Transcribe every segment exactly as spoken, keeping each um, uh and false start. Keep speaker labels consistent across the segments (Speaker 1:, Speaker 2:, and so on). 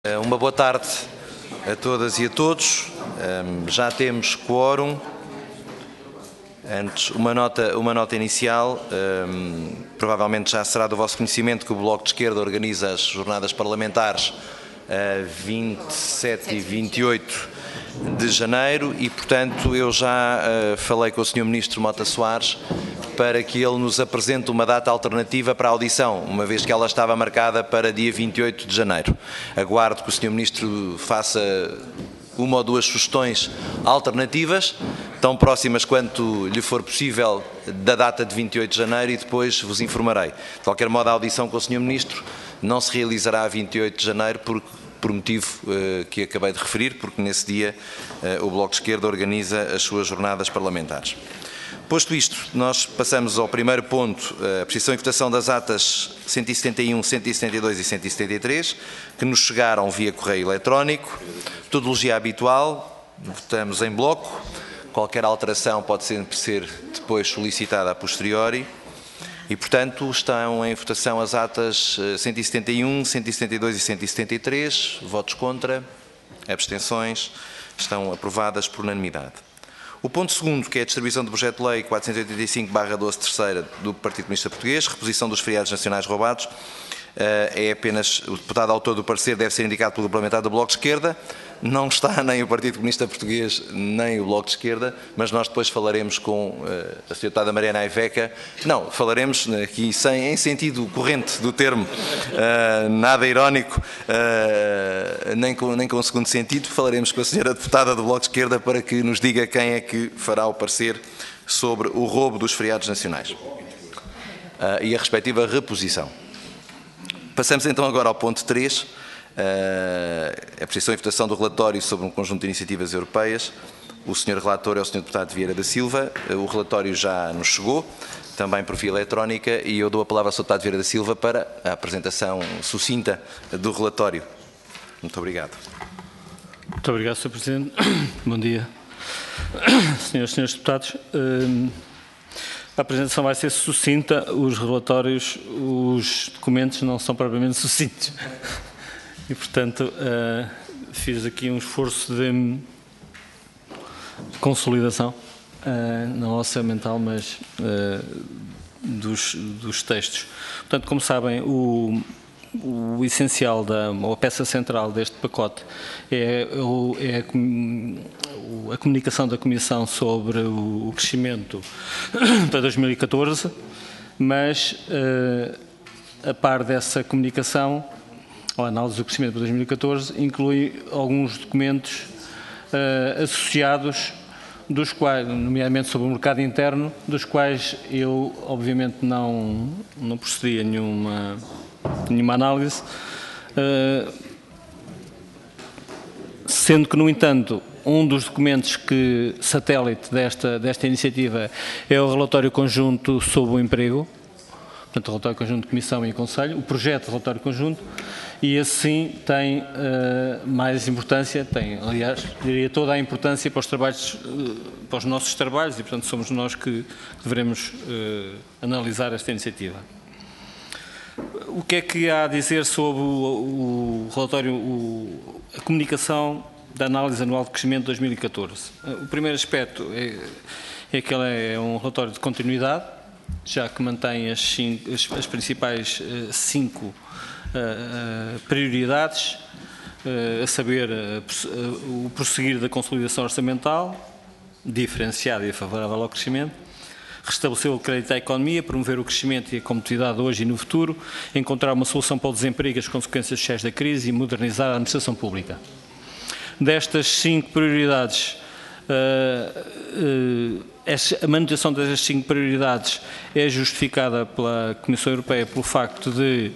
Speaker 1: Uma boa tarde a todas e a todos. Já temos quórum. Antes, uma nota, uma nota inicial. Provavelmente já será do vosso conhecimento que o Bloco de Esquerda organiza as jornadas parlamentares a vinte e sete e vinte e oito de janeiro e, portanto, eu já falei com o senhor Ministro Mota Soares para que ele nos apresente uma data alternativa para a audição, uma vez que ela estava marcada para dia vinte e oito de janeiro. Aguardo que o senhor Ministro faça uma ou duas sugestões alternativas, tão próximas quanto lhe for possível da data de vinte e oito de janeiro, e depois vos informarei. De qualquer modo, a audição com o senhor Ministro não se realizará a vinte e oito de janeiro por, por motivo uh, que acabei de referir, porque nesse dia uh, o Bloco de Esquerda organiza as suas jornadas parlamentares. Posto isto, nós passamos ao primeiro ponto, a apreciação e votação das atas cento e setenta e um, cento e setenta e dois e cento e setenta e três, que nos chegaram via correio eletrónico. Metodologia habitual, votamos em bloco. Qualquer alteração pode sempre ser depois solicitada a posteriori. E, portanto, estão em votação as atas cento e setenta e um, cento e setenta e dois e cento e setenta e três. Votos contra, abstenções, estão aprovadas por unanimidade. O ponto segundo, que é a distribuição do projeto de lei quatrocentos e oitenta e cinco barra doze terceira do Partido Comunista Português, reposição dos feriados nacionais roubados, é apenas o deputado autor do parecer deve ser indicado pelo parlamentar do Bloco de Esquerda. Não está nem o Partido Comunista Português nem o Bloco de Esquerda, mas nós depois falaremos com a senhora deputada Mariana Aiveca. Não, falaremos aqui sem, em sentido corrente do termo, uh, nada irónico, uh, nem, com, nem com o segundo sentido. Falaremos com a senhora deputada do Bloco de Esquerda para que nos diga quem é que fará o parecer sobre o roubo dos feriados nacionais uh, e a respectiva reposição. Passamos então agora ao ponto três, a apreciação e votação do relatório sobre um conjunto de iniciativas europeias. O senhor relator é o senhor deputado Vieira da Silva. O relatório já nos chegou, também por via eletrónica, e eu dou a palavra ao senhor deputado Vieira da Silva para a apresentação sucinta do relatório. Muito obrigado.
Speaker 2: Muito obrigado, senhor Presidente. Bom dia. Senhoras e senhores deputados, a apresentação vai ser sucinta, os relatórios, os documentos não são propriamente sucintos. E, portanto, uh, fiz aqui um esforço de consolidação, uh, não orçamental, mas uh, dos, dos textos. Portanto, como sabem, o, o essencial, da, ou a peça central deste pacote é, é a, a comunicação da Comissão sobre o crescimento para dois mil e catorze, mas, uh, a par dessa comunicação, a análise do crescimento para dois mil e catorze inclui alguns documentos uh, associados, dos quais, nomeadamente sobre o mercado interno, dos quais eu, obviamente, não, não procedi a nenhuma, nenhuma análise, uh, sendo que, no entanto, um dos documentos que, satélite desta, desta iniciativa é o relatório conjunto sobre o emprego, portanto, o relatório conjunto de Comissão e Conselho, o projeto de relatório conjunto, e esse sim tem uh, mais importância, tem, aliás, diria toda a importância para os trabalhos, uh, para os nossos trabalhos, e, portanto, somos nós que devemos uh, analisar esta iniciativa. O que é que há a dizer sobre o, o relatório, o, a comunicação da análise anual de crescimento de dois mil e catorze? Uh, o primeiro aspecto é, é que ele é um relatório de continuidade, já que mantém as, cinco, as, as principais uh, cinco Uh, uh, prioridades, uh, a saber, uh, uh, o prosseguir da consolidação orçamental, diferenciada e favorável ao crescimento, restabelecer o crédito à economia, promover o crescimento e a competitividade hoje e no futuro, encontrar uma solução para o desemprego e as consequências sociais da crise e modernizar a administração pública. Destas cinco prioridades, uh, uh, a manutenção destas cinco prioridades é justificada pela Comissão Europeia pelo facto de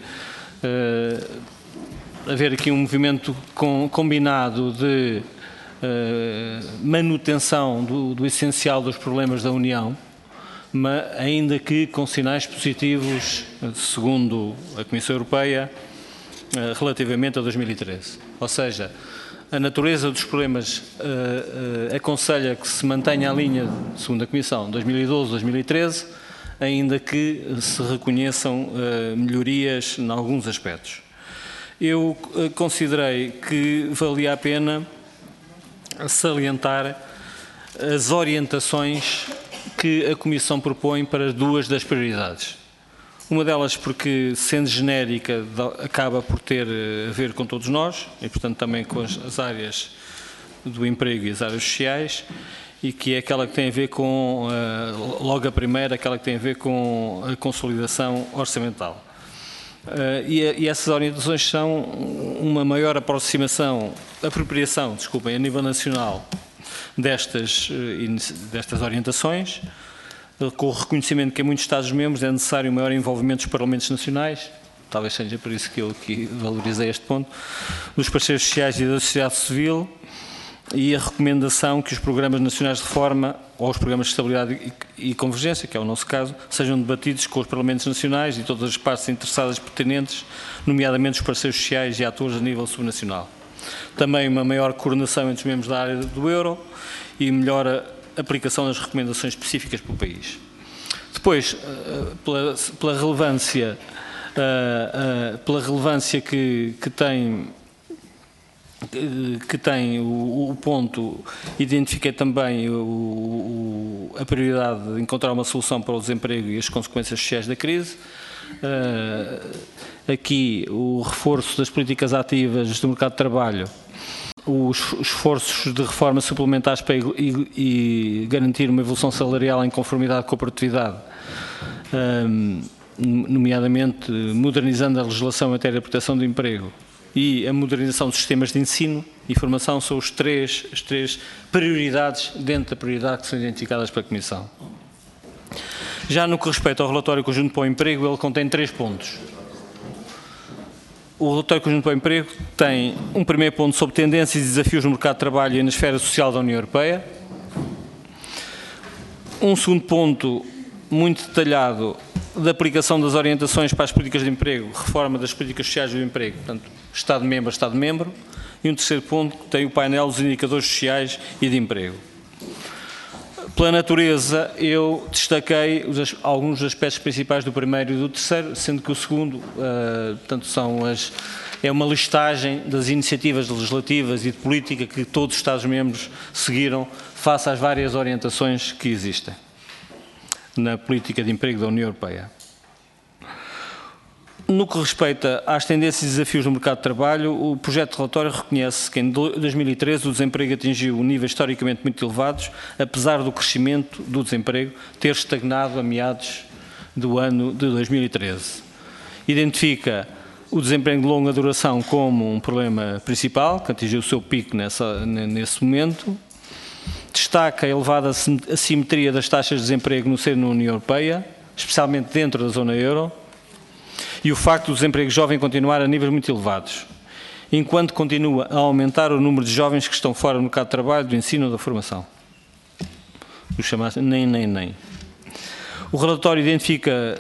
Speaker 2: Uh, haver aqui um movimento com, combinado de uh, manutenção do, do essencial dos problemas da União, mas ainda que com sinais positivos, segundo a Comissão Europeia, uh, relativamente a dois mil e treze. Ou seja, a natureza dos problemas uh, uh, aconselha que se mantenha a linha, segundo a Comissão, dois mil e doze, dois mil e treze, ainda que se reconheçam uh, melhorias em alguns aspectos. eu considerei que valia a pena salientar as orientações que a Comissão propõe para duas das prioridades. Uma delas porque, sendo genérica, acaba por ter a ver com todos nós e, portanto, também com as áreas do emprego e as áreas sociais, e que é aquela que tem a ver com, logo a primeira, aquela que tem a ver com a consolidação orçamental. E essas orientações são uma maior aproximação, apropriação, desculpem, a nível nacional destas, destas orientações, com o reconhecimento que em muitos Estados-membros é necessário um maior envolvimento dos Parlamentos Nacionais, talvez seja por isso que eu aqui valorizei este ponto, dos parceiros sociais e da sociedade civil, e a recomendação que os programas nacionais de reforma ou os programas de estabilidade e convergência, que é o nosso caso, sejam debatidos com os Parlamentos Nacionais e todas as partes interessadas pertinentes, nomeadamente os parceiros sociais e atores a nível subnacional. Também uma maior coordenação entre os membros da área do euro e melhor aplicação das recomendações específicas para o país. Depois, pela, pela relevância, pela relevância que, que tem que tem o, o ponto, identifiquei também o, o, a prioridade de encontrar uma solução para o desemprego e as consequências sociais da crise. Uh, aqui o reforço das políticas ativas do mercado de trabalho, os esforços de reforma suplementares para e, e garantir uma evolução salarial em conformidade com a produtividade, um, nomeadamente modernizando a legislação em matéria de proteção do emprego, e a modernização dos sistemas de ensino e formação são os três, as três prioridades dentro da prioridade que são identificadas pela Comissão. Já no que respeita ao relatório conjunto para o emprego, ele contém três pontos. O relatório conjunto para o emprego tem um primeiro ponto sobre tendências e desafios no mercado de trabalho e na esfera social da União Europeia. Um segundo ponto muito detalhado da aplicação das orientações para as políticas de emprego, reforma das políticas sociais do emprego, portanto, Estado-membro a Estado-membro, e um terceiro ponto que tem o painel dos indicadores sociais e de emprego. Pela natureza, eu destaquei os, alguns dos aspectos principais do primeiro e do terceiro, sendo que o segundo, uh, portanto, são as, é uma listagem das iniciativas legislativas e de política que todos os Estados-membros seguiram face às várias orientações que existem na política de emprego da União Europeia. No que respeita às tendências e desafios no mercado de trabalho, o projeto de relatório reconhece que em dois mil e treze o desemprego atingiu níveis historicamente muito elevados, apesar do crescimento do desemprego ter estagnado a meados do ano de dois mil e treze. Identifica o desemprego de longa duração como um problema principal, que atingiu o seu pico nessa, nesse momento. Destaca a elevada assimetria das taxas de desemprego no seio da União Europeia, especialmente dentro da zona euro, e o facto do desemprego jovem continuar a níveis muito elevados, enquanto continua a aumentar o número de jovens que estão fora do mercado de trabalho, do ensino ou da formação. O chamado nem, nem, nem. O relatório identifica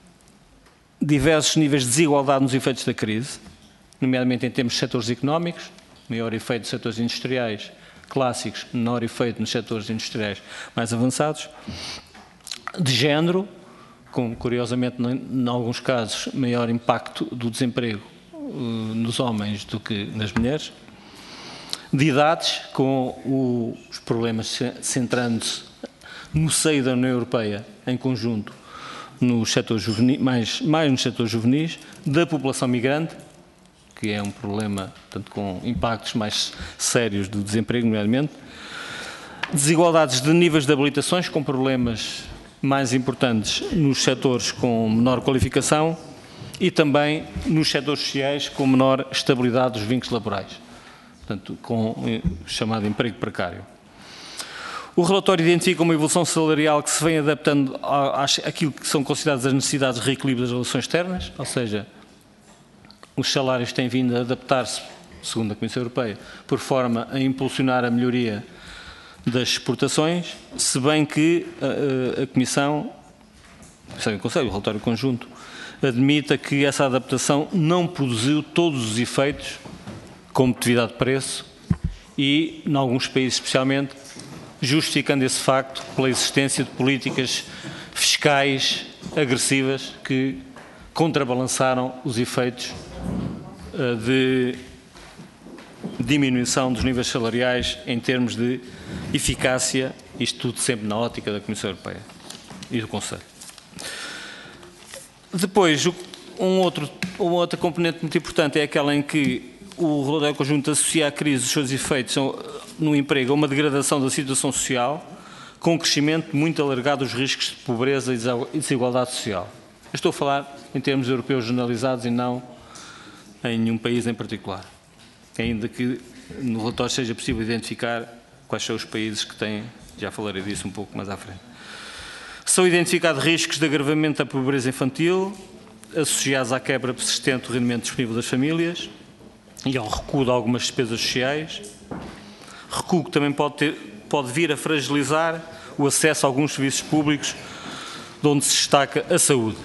Speaker 2: diversos níveis de desigualdade nos efeitos da crise, nomeadamente em termos de setores económicos, maior efeito dos setores industriais clássicos, menor efeito nos setores industriais mais avançados, de género, com, curiosamente, em alguns casos, maior impacto do desemprego uh, nos homens do que nas mulheres, de idades, com o, os problemas centrando-se no seio da União Europeia, em conjunto, nos setores juvenis, mais, mais nos setores juvenis, da população migrante, que é um problema, portanto, com impactos mais sérios do desemprego, nomeadamente, desigualdades de níveis de habilitações, com problemas mais importantes nos setores com menor qualificação e também nos setores sociais com menor estabilidade dos vínculos laborais, portanto, com o chamado emprego precário. O relatório identifica uma evolução salarial que se vem adaptando àquilo que são consideradas as necessidades de reequilíbrio das relações externas, ou seja, os salários têm vindo a adaptar-se, segundo a Comissão Europeia, por forma a impulsionar a melhoria das exportações, se bem que a, a Comissão, o Conselho, o relatório conjunto, admita que essa adaptação não produziu todos os efeitos, competitividade de preço e, em alguns países especialmente, justificando esse facto pela existência de políticas fiscais agressivas que contrabalançaram os efeitos de diminuição dos níveis salariais em termos de eficácia, isto tudo sempre na ótica da Comissão Europeia e do Conselho. Depois, um outro, uma outra componente muito importante é aquela em que o relatório conjunto associa à crise os seus efeitos no emprego a uma degradação da situação social, com um crescimento muito alargado dos riscos de pobreza e desigualdade social. Eu estou a falar em termos europeus generalizados e não em nenhum país em particular, ainda que no relatório seja possível identificar quais são os países que têm, já falarei disso um pouco mais à frente. São identificados riscos de agravamento da pobreza infantil, associados à quebra persistente do rendimento disponível das famílias e ao recuo de algumas despesas sociais, recuo que também pode, ter, pode vir a fragilizar o acesso a alguns serviços públicos, de onde se destaca a saúde.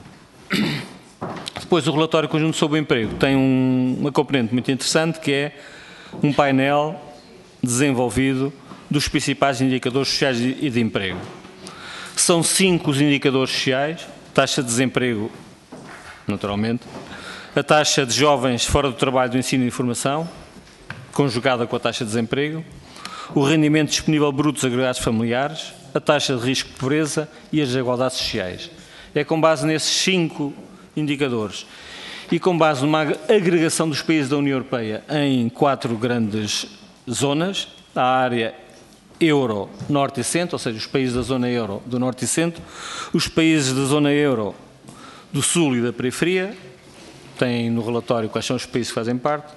Speaker 2: Depois, o relatório conjunto sobre o emprego tem um, uma componente muito interessante, que é um painel desenvolvido dos principais indicadores sociais e de emprego. São cinco os indicadores sociais: taxa de desemprego, naturalmente, a taxa de jovens fora do trabalho, do ensino e informação, conjugada com a taxa de desemprego, o rendimento disponível bruto dos agregados familiares, a taxa de risco de pobreza e as desigualdades sociais. É com base nesses cinco indicadores e com base numa agregação dos países da União Europeia em quatro grandes zonas, a área euro, norte e centro, ou seja, os países da zona euro do norte e centro, os países da zona euro do sul e da periferia, tem no relatório quais são os países que fazem parte,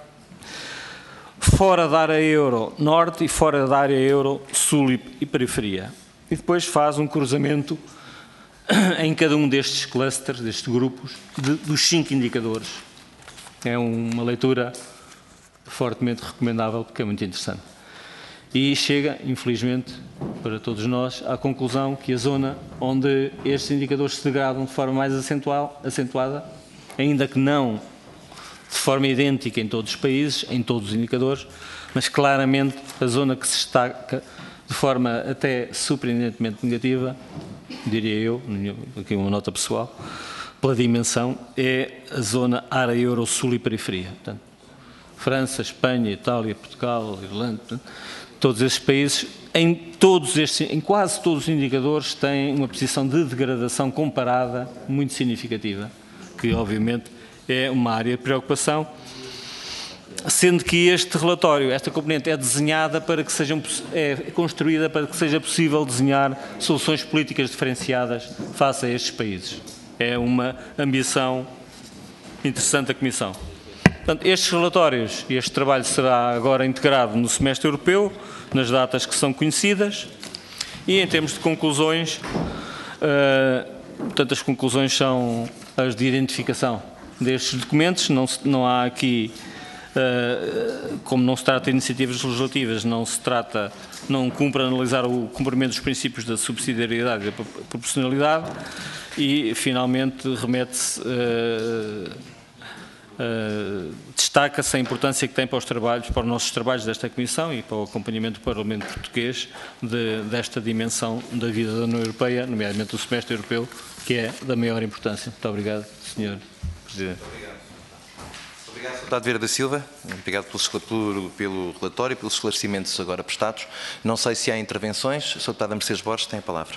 Speaker 2: fora da área euro norte e fora da área euro sul e periferia. E depois faz um cruzamento em cada um destes clusters, destes grupos, de, dos cinco indicadores. É uma leitura fortemente recomendável, porque é muito interessante. E chega, infelizmente, para todos nós, à conclusão que a zona onde estes indicadores se degradam de forma mais acentuada, ainda que não de forma idêntica em todos os países, em todos os indicadores, mas claramente a zona que se destaca de forma até surpreendentemente negativa, diria eu, aqui uma nota pessoal, pela dimensão, é a zona área euro sul e periferia. Portanto, França, Espanha, Itália, Portugal, Irlanda, portanto, todos esses países, em, todos estes, em quase todos os indicadores, têm uma posição de degradação comparada muito significativa, que obviamente é uma área de preocupação, sendo que este relatório, esta componente é desenhada para que sejam, é construída para que seja possível desenhar soluções políticas diferenciadas face a estes países. É uma ambição interessante da Comissão. Portanto, estes relatórios e este trabalho será agora integrado no semestre europeu, nas datas que são conhecidas, e em termos de conclusões, uh, portanto, as conclusões são as de identificação destes documentos. Não, não há aqui, uh, como não se trata de iniciativas legislativas, não se trata, não cumpre analisar o cumprimento dos princípios da subsidiariedade e da proporcionalidade, e finalmente remete-se, uh, uh, destaca-se a importância que tem para os trabalhos, para os nossos trabalhos desta Comissão e para o acompanhamento do Parlamento Português de, desta dimensão da vida da União Europeia, nomeadamente do semestre europeu, que é da maior importância. Muito obrigado, senhor Presidente.
Speaker 1: Obrigado. Obrigado, Deputado Vieira da Silva. Obrigado pelo, pelo, pelo relatório e pelos esclarecimentos agora prestados. Não sei se há intervenções. senhor Deputado Mercedes Borges tem a palavra.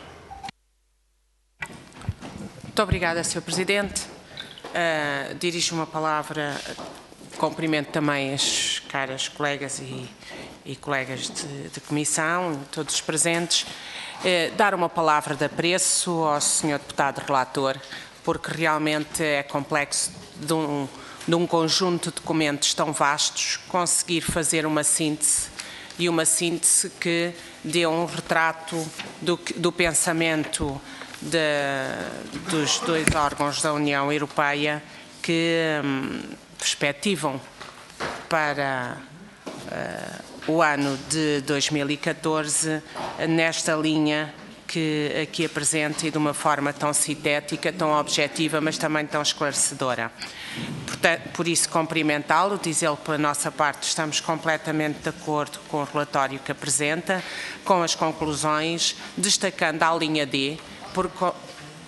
Speaker 3: Muito obrigada, senhor Presidente. Uh, dirijo uma palavra, cumprimento também as caras colegas e, e colegas de, de comissão, todos os presentes, uh, dar uma palavra de apreço ao senhor Deputado Relator, porque realmente é complexo de um, de um conjunto de documentos tão vastos conseguir fazer uma síntese e uma síntese que dê um retrato do, do pensamento De, dos dois órgãos da União Europeia que hum, perspectivam para uh, o ano de dois mil e catorze nesta linha que aqui apresenta e de uma forma tão sintética, tão objetiva, mas também tão esclarecedora. Portanto, por isso, cumprimentá-lo, dizê-lo pela nossa parte, estamos completamente de acordo com o relatório que apresenta, com as conclusões, destacando a linha D, Por,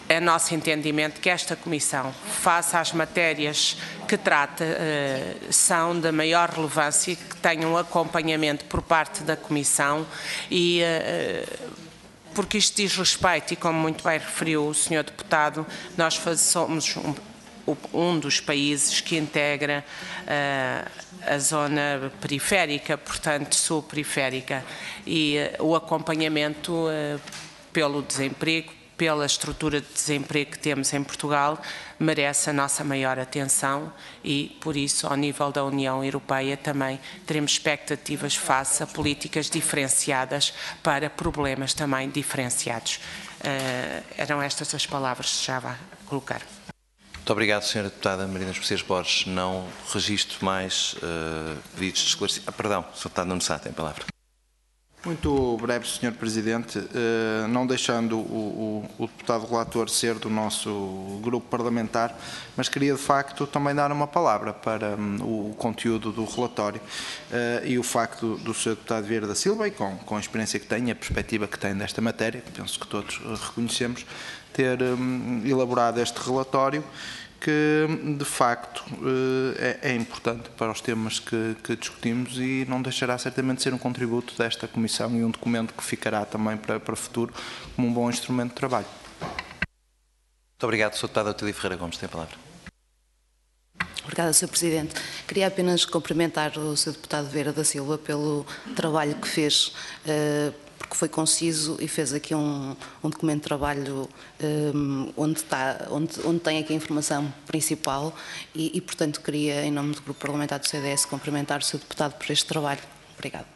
Speaker 3: é nosso entendimento que esta Comissão, face às matérias que trata, são da maior relevância e que tenham acompanhamento por parte da Comissão e porque isto diz respeito, e como muito bem referiu o senhor Deputado, nós somos um, um dos países que integra uh, a zona periférica, portanto sul-periférica, e uh, o acompanhamento uh, pelo desemprego, pela estrutura de desemprego que temos em Portugal, merece a nossa maior atenção e, por isso, ao nível da União Europeia também teremos expectativas face a políticas diferenciadas para problemas também diferenciados. Uh, eram estas as palavras que já vai colocar.
Speaker 1: Muito obrigado, senhora Deputada Marina Messias Borges. Não registro mais uh, pedidos de esclarecimento. Ah, perdão, senhor Deputado Nuno Sá tem a palavra.
Speaker 4: Muito breve, senhor Presidente, não deixando o, o, o deputado relator ser do nosso grupo parlamentar, mas queria de facto também dar uma palavra para um, o conteúdo do relatório uh, e o facto do senhor deputado Vieira da Silva, e com, com a experiência que tem, a perspectiva que tem desta matéria, que penso que todos reconhecemos, ter um, elaborado este relatório, que de facto é, é importante para os temas que, que discutimos e não deixará certamente de ser um contributo desta Comissão e um documento que ficará também para, para o futuro como um bom instrumento de trabalho.
Speaker 1: Muito obrigado, senhor Deputado Otília Ferreira Gomes, tem a palavra.
Speaker 5: Obrigada, senhor Presidente. Queria apenas cumprimentar o senhor Deputado Vieira da Silva pelo trabalho que fez, porque foi conciso e fez aqui um, um documento de trabalho um, onde, está, onde, onde tem aqui a informação principal e, e, portanto, queria, em nome do Grupo Parlamentar do C D S, cumprimentar o senhor Deputado por este trabalho. Obrigada.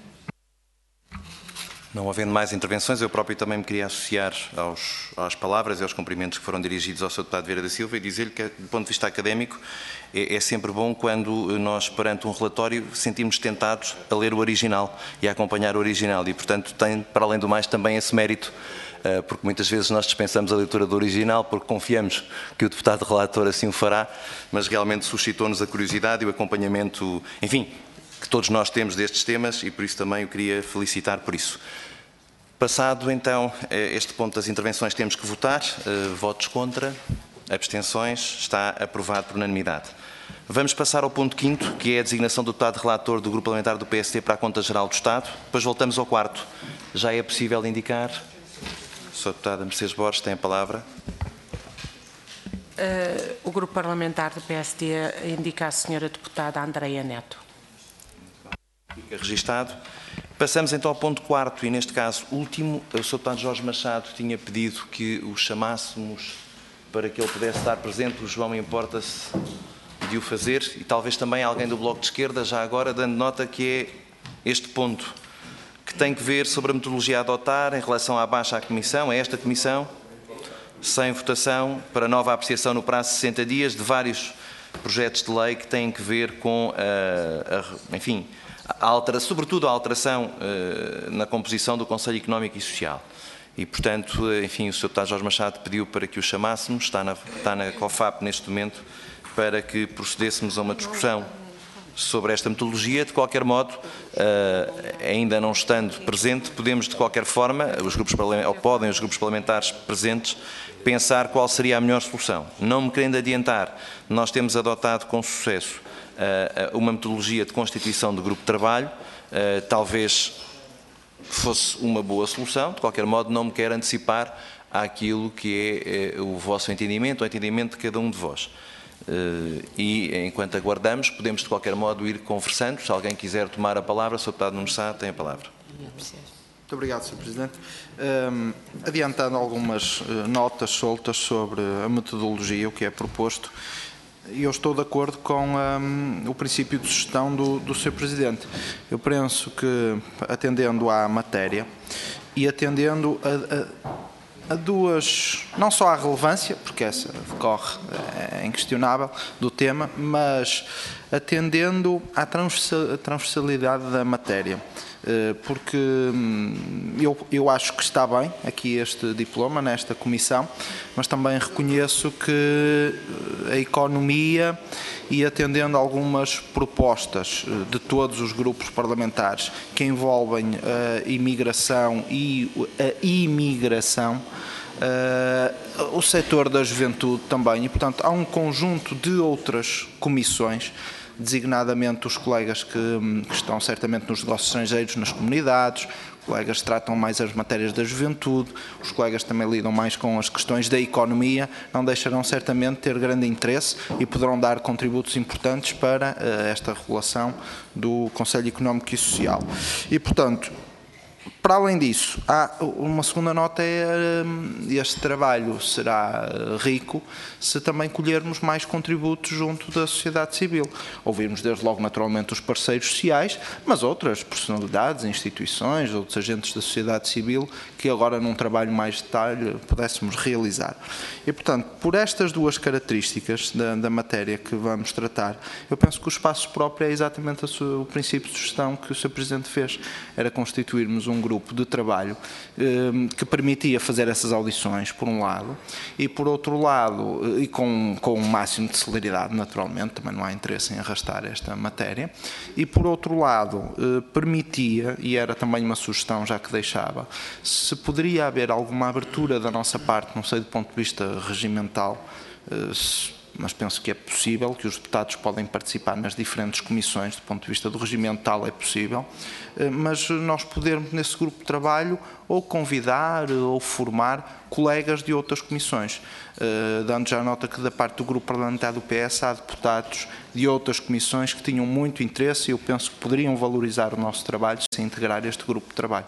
Speaker 1: Não havendo mais intervenções, eu próprio também me queria associar aos, às palavras e aos cumprimentos que foram dirigidos ao senhor Deputado Vieira da Silva e dizer-lhe que, do ponto de vista académico, é, é sempre bom quando nós, perante um relatório, sentimos tentados a ler o original e a acompanhar o original e, portanto, tem, para além do mais, também esse mérito, porque muitas vezes nós dispensamos a leitura do original porque confiamos que o deputado relator assim o fará, mas realmente suscitou-nos a curiosidade e o acompanhamento, enfim, que todos nós temos destes temas e por isso também o queria felicitar por isso. Passado então este ponto das intervenções, temos que votar. Votos contra, abstenções, está aprovado por unanimidade. Vamos passar ao ponto quinto, que é a designação do deputado relator do Grupo Parlamentar do P S D para a Conta Geral do Estado. Depois voltamos ao quarto. Já é possível indicar? A senhora Deputada Mercedes Borges tem a palavra.
Speaker 3: Uh, o Grupo Parlamentar do P S D indica a senhora Deputada Andreia Neto.
Speaker 1: Fica registado. Passamos então ao ponto quarto e, neste caso, último. O senhor Deputado Jorge Machado tinha pedido que o chamássemos para que ele pudesse estar presente. O João importa-se de o fazer e talvez também alguém do Bloco de Esquerda, já agora, dando nota que é este ponto, que tem que ver sobre a metodologia a adotar em relação à baixa à Comissão, a esta Comissão, sem votação, para nova apreciação no prazo de sessenta dias de vários projetos de lei que têm que ver com, a, a, enfim, a altera, sobretudo a alteração uh, na composição do Conselho Económico e Social. E, portanto, enfim, o senhor Deputado Jorge Machado pediu para que o chamássemos, está na, está na COFAP neste momento, para que procedêssemos a uma discussão sobre esta metodologia. De qualquer modo, uh, ainda não estando presente, podemos de qualquer forma, os grupos ou podem os grupos parlamentares presentes, pensar qual seria a melhor solução. Não me querendo adiantar, nós temos adotado com sucesso uh, uma metodologia de constituição do grupo de trabalho, uh, talvez fosse uma boa solução. De qualquer modo, não me quero antecipar àquilo que é, é o vosso entendimento, o entendimento de cada um de vós. Uh, e, enquanto aguardamos, podemos, de qualquer modo, ir conversando. Se alguém quiser tomar a palavra, o senhor Deputado Nuno Sá tem a palavra.
Speaker 4: Muito obrigado, senhor Presidente. Um, adiantando algumas uh, notas soltas sobre a metodologia, o que é proposto, eu estou de acordo com um, o princípio de gestão do, do senhor Presidente. Eu penso que, atendendo à matéria e atendendo a, a, a duas, não só à relevância, porque essa decorre, é inquestionável, do tema, mas atendendo à transversalidade da matéria. Porque eu, eu acho que está bem aqui este diploma nesta comissão, mas também reconheço que a economia e atendendo a algumas propostas de todos os grupos parlamentares que envolvem a imigração e a imigração, Uh, o setor da juventude também, e portanto há um conjunto de outras comissões, designadamente os colegas que, que estão certamente nos negócios estrangeiros, nas comunidades, colegas que tratam mais as matérias da juventude, os colegas também lidam mais com as questões da economia, não deixarão certamente ter grande interesse e poderão dar contributos importantes para uh, esta regulação do Conselho Económico e Social. E, portanto, para além disso, há uma segunda nota, é este trabalho será rico se também colhermos mais contributos junto da sociedade civil. Ouvirmos desde logo naturalmente os parceiros sociais, mas outras personalidades, instituições, outros agentes da sociedade civil que agora num trabalho mais de detalhe pudéssemos realizar. E portanto, por estas duas características da, da matéria que vamos tratar, eu penso que o espaço próprio é exatamente a sua, o princípio de gestão que o senhor Presidente fez, era constituirmos um grupo de trabalho eh, que permitia fazer essas audições, por um lado, e por outro lado, e com, com o máximo de celeridade, naturalmente, também não há interesse em arrastar esta matéria, e por outro lado, eh, permitia, e era também uma sugestão já que deixava, se poderia haver alguma abertura da nossa parte, não sei do ponto de vista regimental, eh, se, mas penso que é possível, que os deputados podem participar nas diferentes comissões, do ponto de vista do regimental é possível, mas nós podermos nesse grupo de trabalho ou convidar ou formar colegas de outras comissões, dando já nota que da parte do grupo parlamentar do P S há deputados de outras comissões que tinham muito interesse e eu penso que poderiam valorizar o nosso trabalho se integrar este grupo de trabalho.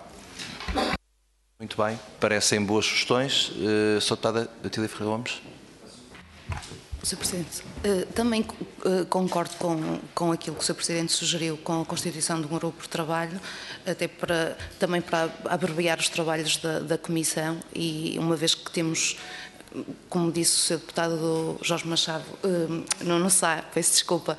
Speaker 1: Muito bem, parecem boas sugestões. Uh, Sr. Deputada Otília Ferreira Gomes.
Speaker 5: senhor Presidente, também concordo com, com aquilo que o senhor Presidente sugeriu com a constituição de um grupo de trabalho, até para, também para abreviar os trabalhos da, da Comissão e uma vez que temos, como disse o senhor Deputado Jorge Machado, não, não sei, peço desculpa,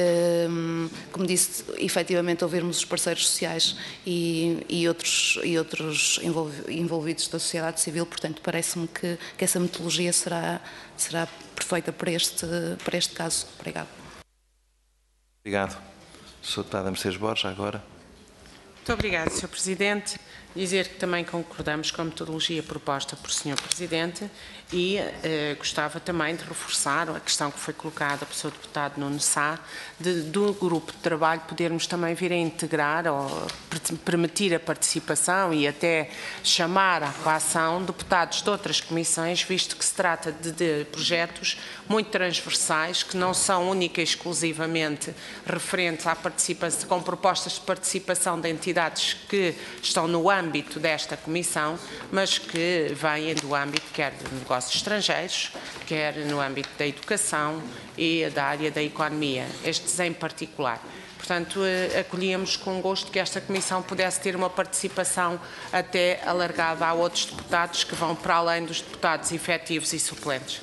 Speaker 5: como disse, efetivamente ouvirmos os parceiros sociais e, e outros, e outros envolvidos da sociedade civil, portanto parece-me que, que essa metodologia será, será perfeita para este, para este caso. Obrigado.
Speaker 1: Obrigado. senhor Deputada Mercedes Borges, agora.
Speaker 3: Muito obrigada, senhor Presidente. Dizer que também concordamos com a metodologia proposta por senhor Presidente e eh, gostava também de reforçar a questão que foi colocada pelo senhor Deputado Nuno Sá, de, do grupo de trabalho podermos também vir a integrar ou permitir a participação e até chamar à coação deputados de outras comissões, visto que se trata de, de projetos muito transversais, que não são única e exclusivamente referentes à participação, com propostas de participação de entidades que estão no âmbito desta comissão, mas que vêm do âmbito quer de negócios estrangeiros, quer no âmbito da educação e da área da economia, estes em particular. Portanto, acolhíamos com gosto que esta comissão pudesse ter uma participação até alargada a outros deputados que vão para além dos deputados efetivos e suplentes.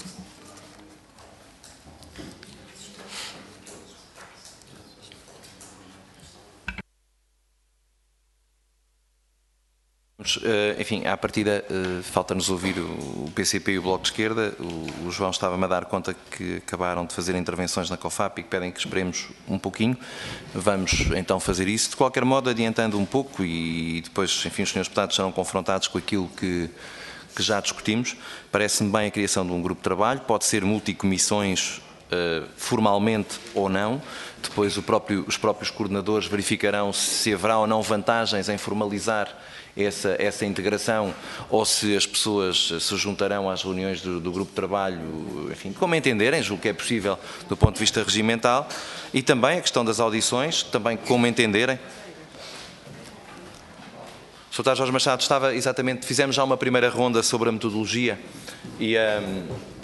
Speaker 1: Enfim, à partida, falta-nos ouvir o P C P e o Bloco de Esquerda. O João estava-me a dar conta que acabaram de fazer intervenções na COFAP e que pedem que esperemos um pouquinho. Vamos então fazer isso. De qualquer modo, adiantando um pouco e depois, enfim, os senhores deputados serão confrontados com aquilo que, que já discutimos. Parece-me bem a criação de um grupo de trabalho. Pode ser multicomissões, uh, formalmente ou não. Depois o próprio, os próprios coordenadores verificarão se haverá ou não vantagens em formalizar Essa, essa integração ou se as pessoas se juntarão às reuniões do, do grupo de trabalho, enfim, como entenderem, julgo que é possível do ponto de vista regimental, e também a questão das audições, também como entenderem. O senhor Deputado Jorge Machado estava exatamente, fizemos já uma primeira ronda sobre a metodologia e um,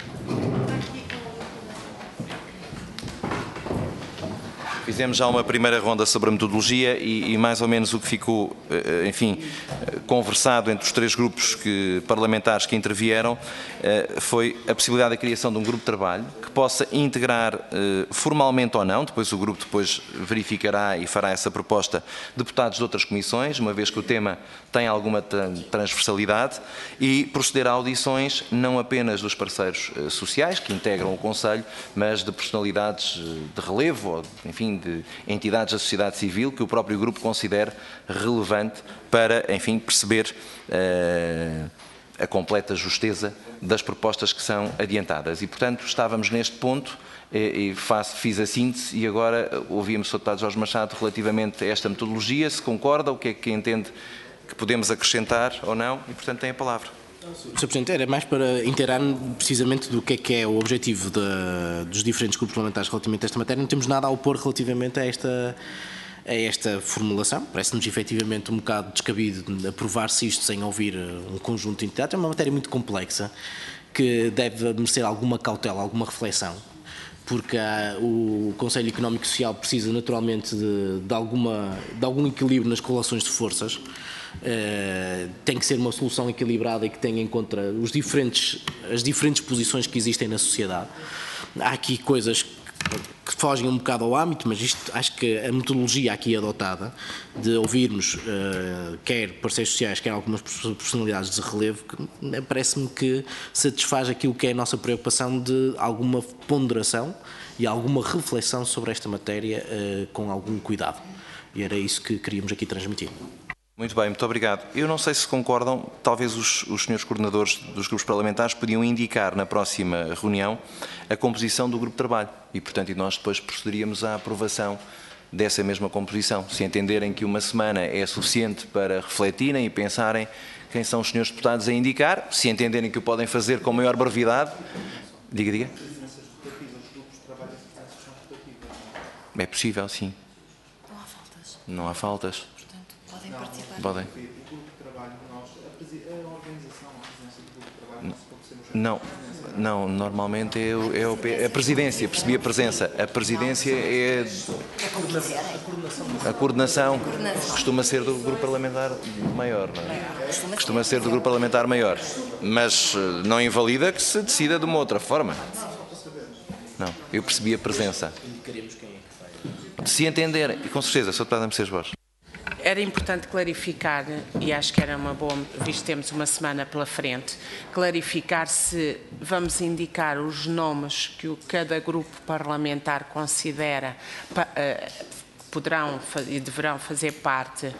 Speaker 1: Fizemos já uma primeira ronda sobre a metodologia e, e mais ou menos o que ficou, enfim, conversado entre os três grupos que, parlamentares que intervieram foi a possibilidade da criação de um grupo de trabalho que possa integrar formalmente ou não, depois o grupo depois verificará e fará essa proposta, deputados de outras comissões, uma vez que o tema tem alguma transversalidade, e proceder a audições não apenas dos parceiros sociais que integram o Conselho, mas de personalidades de relevo, ou, enfim, de entidades da sociedade civil que o próprio grupo considere relevante para, enfim, perceber uh, a completa justeza das propostas que são adiantadas. E, portanto, estávamos neste ponto e, e faço, fiz a síntese e agora ouvimos o senhor Deputado Jorge Machado relativamente a esta metodologia, se concorda, o que é que entende que podemos acrescentar ou não, e, portanto, tem a palavra.
Speaker 6: senhor Presidente, era mais para inteirar-me precisamente do que é que é o objetivo de, dos diferentes grupos parlamentares relativamente a esta matéria. Não temos nada a opor relativamente a esta, a esta formulação. Parece-nos efetivamente um bocado descabido aprovar-se isto sem ouvir um conjunto de entidades. É uma matéria muito complexa que deve merecer alguma cautela, alguma reflexão, porque há, o Conselho Económico e Social precisa naturalmente de, de, alguma, de algum equilíbrio nas correlações de forças. Uh, tem que ser uma solução equilibrada e que tenha em conta os diferentes, as diferentes posições que existem na sociedade. Há aqui coisas que fogem um bocado ao âmbito, mas isto, acho que a metodologia aqui adotada, de ouvirmos uh, quer parceiros sociais, quer algumas personalidades de relevo, parece-me que satisfaz aquilo que é a nossa preocupação de alguma ponderação e alguma reflexão sobre esta matéria uh, com algum cuidado. E era isso que queríamos aqui transmitir.
Speaker 1: Muito bem, muito obrigado. Eu não sei se concordam, talvez os, os senhores coordenadores dos grupos parlamentares podiam indicar na próxima reunião a composição do grupo de trabalho e, portanto, nós depois procederíamos à aprovação dessa mesma composição. Se entenderem que uma semana é suficiente para refletirem e pensarem quem são os senhores deputados a indicar, se entenderem que o podem fazer com maior brevidade, diga, diga. É possível, sim.
Speaker 5: Não há faltas.
Speaker 1: Não há faltas.
Speaker 5: Podem participar.
Speaker 1: Podem. Não, não, normalmente é, o, é, o, é a presidência, percebi a presença. A presidência é a coordenação, costuma ser do grupo parlamentar maior, não é? Costuma ser do grupo parlamentar maior, mas não invalida que se decida de uma outra forma. Não, eu percebi a presença. Se entender, e com certeza, senhor Deputado Mercedes Borges.
Speaker 3: Era importante clarificar, e acho que era uma boa, visto que temos uma semana pela frente, clarificar se vamos indicar os nomes que o, cada grupo parlamentar considera pa, uh, poderão e deverão fazer parte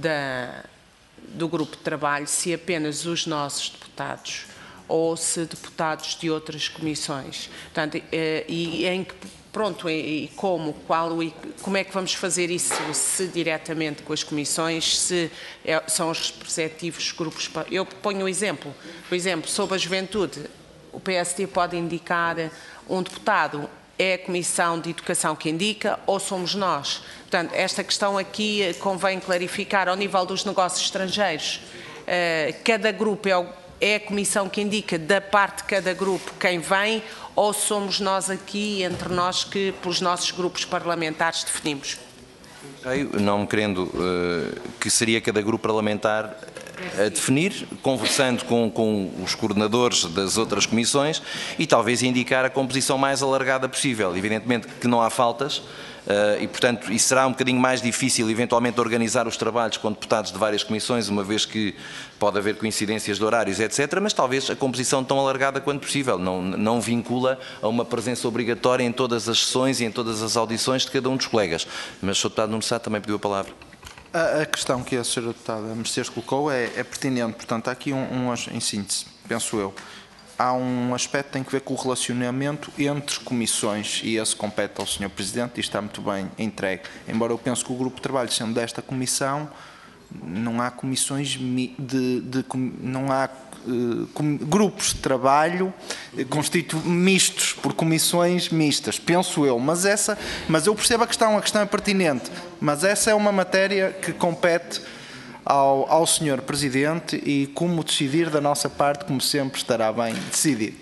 Speaker 3: da, do grupo de trabalho, se apenas os nossos deputados ou se deputados de outras comissões. Portanto, uh, e em que Pronto, e como, qual, como é que vamos fazer isso, se diretamente com as comissões, se é, são os respectivos grupos. Eu ponho um exemplo, por exemplo, sobre a juventude, o P S D pode indicar um deputado, é a Comissão de Educação que indica ou somos nós? Portanto, esta questão aqui convém clarificar ao nível dos negócios estrangeiros. Cada grupo é, o, é a Comissão que indica da parte de cada grupo quem vem, ou somos nós aqui, entre nós, que pelos nossos grupos parlamentares definimos?
Speaker 1: Eu, não querendo uh, que seria cada grupo parlamentar a definir, conversando com, com os coordenadores das outras comissões e talvez indicar a composição mais alargada possível. Evidentemente que não há faltas, Uh, e, portanto, isso será um bocadinho mais difícil, eventualmente, organizar os trabalhos com deputados de várias comissões, uma vez que pode haver coincidências de horários, etcétera, mas talvez a composição tão alargada quanto possível, não, não vincula a uma presença obrigatória em todas as sessões e em todas as audições de cada um dos colegas. Mas o senhor Deputado Nuno Sá também pediu a palavra.
Speaker 4: A, a questão que a senhora Deputada Mercedes colocou é, é pertinente, portanto, há aqui um, um, em síntese, penso eu. Há um aspecto que tem que ver com o relacionamento entre comissões e esse compete ao senhor Presidente e está muito bem entregue. Embora eu pense que o grupo de trabalho, sendo desta comissão, não há comissões de, de, de não há uh, com, grupos de trabalho constitu, mistos por comissões mistas, penso eu. Mas essa, mas eu percebo a questão, a questão é pertinente. Mas essa é uma matéria que compete Ao, ao senhor Presidente e como decidir da nossa parte, como sempre, estará bem decidido.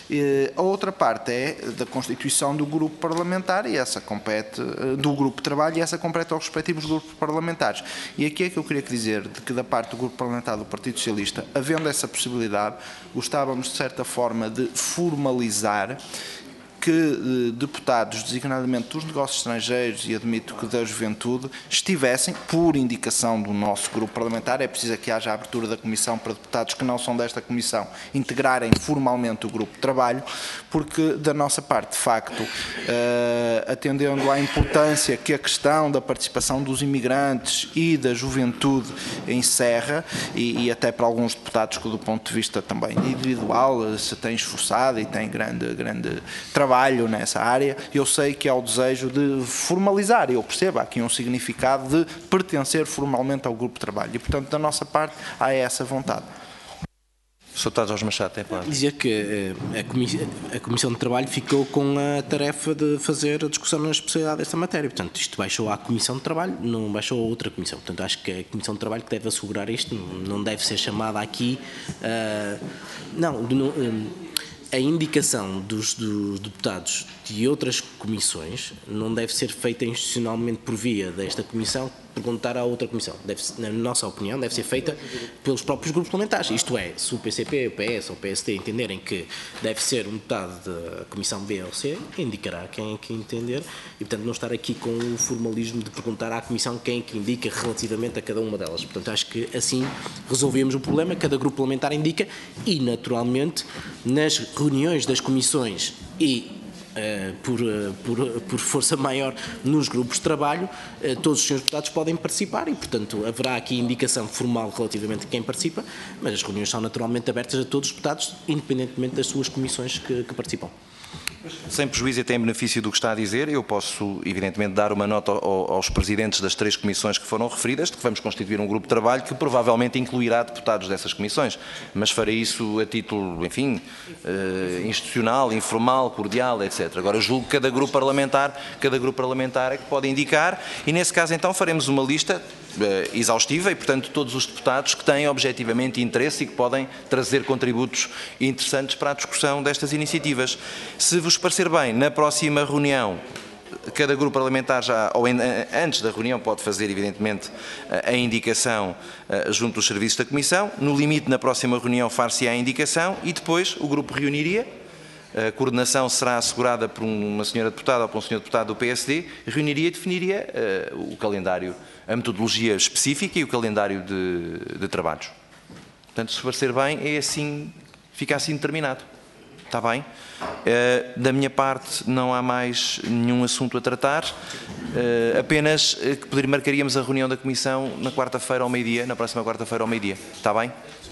Speaker 4: E a outra parte é da constituição do grupo parlamentar e essa compete, do grupo de trabalho e essa compete aos respectivos grupos parlamentares. E aqui é que eu queria dizer de que da parte do grupo parlamentar do Partido Socialista, havendo essa possibilidade, gostávamos de certa forma de formalizar que que eh, deputados, designadamente dos negócios estrangeiros e admito que da juventude, estivessem, por indicação do nosso grupo parlamentar, é preciso que haja a abertura da comissão para deputados que não são desta comissão integrarem formalmente o grupo de trabalho, porque da nossa parte, de facto, eh, atendendo à importância que a questão da participação dos imigrantes e da juventude encerra, e, e até para alguns deputados que do ponto de vista também individual se têm esforçado e têm grande, grande trabalho nessa área, eu sei que há o desejo de formalizar, eu percebo, há aqui um significado de pertencer formalmente ao grupo de trabalho e, portanto, da nossa parte há essa vontade.
Speaker 1: senhor Deputado Jorge Machado, tem a palavra.
Speaker 6: Dizer que a Comissão, a Comissão de Trabalho ficou com a tarefa de fazer a discussão na especialidade desta matéria. Portanto, isto baixou à Comissão de Trabalho, não baixou a outra Comissão. Portanto, acho que é a Comissão de Trabalho que deve assegurar isto, não deve ser chamada aqui. Uh, não, não a indicação dos, dos deputados de outras comissões não deve ser feita institucionalmente por via desta Comissão, perguntar à outra Comissão. Deve, na nossa opinião, deve ser feita pelos próprios grupos parlamentares. Isto é, se o P C P, o P S ou o P S D entenderem que deve ser um deputado da Comissão B ou C, indicará quem é que entender e, portanto, não estar aqui com o formalismo de perguntar à Comissão quem é que indica relativamente a cada uma delas. Portanto, acho que assim resolvemos o problema, cada grupo parlamentar indica e, naturalmente, nas reuniões das comissões e Uh, por, uh, por, por força maior nos grupos de trabalho, uh, todos os senhores deputados podem participar e, portanto, haverá aqui indicação formal relativamente a quem participa, mas as reuniões são naturalmente abertas a todos os deputados, independentemente das suas comissões que, que participam.
Speaker 1: Sem prejuízo e até em benefício do que está a dizer, eu posso, evidentemente, dar uma nota ao, aos presidentes das três comissões que foram referidas, de que vamos constituir um grupo de trabalho que provavelmente incluirá deputados dessas comissões, mas farei isso a título, enfim, eh, institucional, informal, cordial, etcétera. Agora, julgo que cada grupo parlamentar, cada grupo parlamentar é que pode indicar e, nesse caso, então, faremos uma lista eh, exaustiva e, portanto, todos os deputados que têm objetivamente interesse e que podem trazer contributos interessantes para a discussão destas iniciativas. Se vos parecer bem, na próxima reunião, cada grupo parlamentar já, ou antes da reunião, pode fazer, evidentemente, a indicação junto dos serviços da Comissão. No limite, na próxima reunião, far-se-á a indicação e depois o grupo reuniria. A coordenação será assegurada por uma senhora deputada ou por um senhor deputado do P S D, reuniria e definiria uh, o calendário, a metodologia específica e o calendário de, de trabalhos. Portanto, se parecer bem, é assim, fica assim determinado. Está bem? Uh, da minha parte, não há mais nenhum assunto a tratar, uh, apenas uh, que marcaríamos a reunião da Comissão na quarta-feira ao meio-dia, na próxima quarta-feira ao meio-dia. Está bem?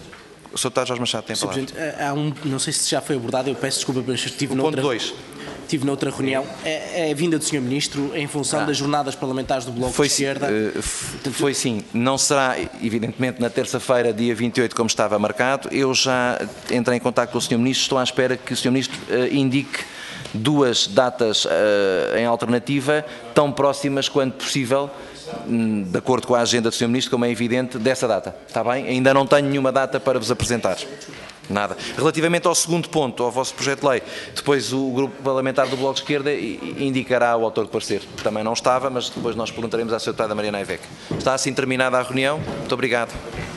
Speaker 1: O senhor Deputado Jorge Machado tem a palavra.
Speaker 6: Senhor Presidente, há um, não sei se já foi abordado, eu peço desculpa, mas estive
Speaker 1: o
Speaker 6: noutra,
Speaker 1: ponto dois.
Speaker 6: Estive noutra reunião. É, é a vinda do senhor Ministro em função ah. das jornadas parlamentares do Bloco
Speaker 1: foi,
Speaker 6: de Esquerda.
Speaker 1: Uh, foi sim. Não será, evidentemente, na terça-feira, dia vinte e oito, como estava marcado. Eu já entrei em contacto com o senhor Ministro, estou à espera que o senhor Ministro uh, indique duas datas uh, em alternativa, tão próximas quanto possível, de acordo com a agenda do senhor Ministro, como é evidente, dessa data. Está bem? Ainda não tenho nenhuma data para vos apresentar. Nada. Relativamente ao segundo ponto, ao vosso projeto de lei, depois o grupo parlamentar do Bloco de Esquerda indicará o autor de parecer. Também não estava, mas depois nós perguntaremos à senhora deputada Mariana Ivec. Está assim terminada a reunião. Muito obrigado.